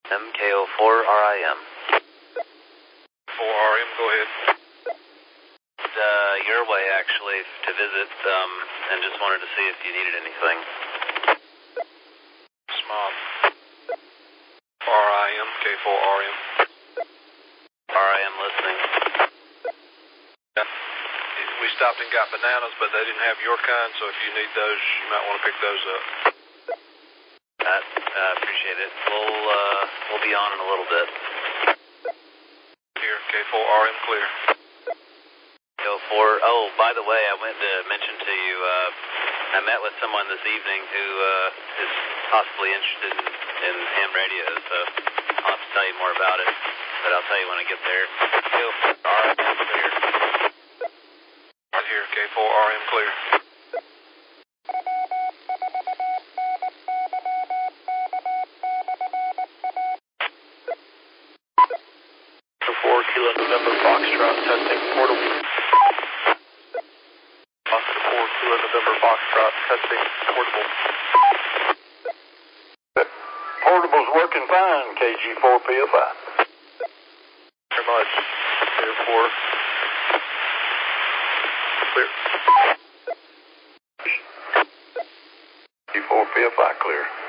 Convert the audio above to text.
MKO4RIM. 4RM, go ahead. Your way, actually, to visit, and just wanted to see if you needed anything. Smart. RIM, K4RM. RIM listening. Yeah. We stopped and got bananas, but they didn't have your kind, so if you need those, you might want to pick those up. I appreciate it. We'll be on in a little bit. Here, K4RM clear. K4. Oh, by the way, I went to mention to you, I met with someone this evening who is possibly interested in ham radio, so I'll have to tell you more about it, but I'll tell you when I get there. K4RM clear. Right here, K4RM clear. 4 Kilo November Foxtrot testing portable. Oscar 4 Kilo November Foxtrot testing portable. Portable's working fine, KG4PFI. Very much. Clear 4. Clear. KG4PFI clear.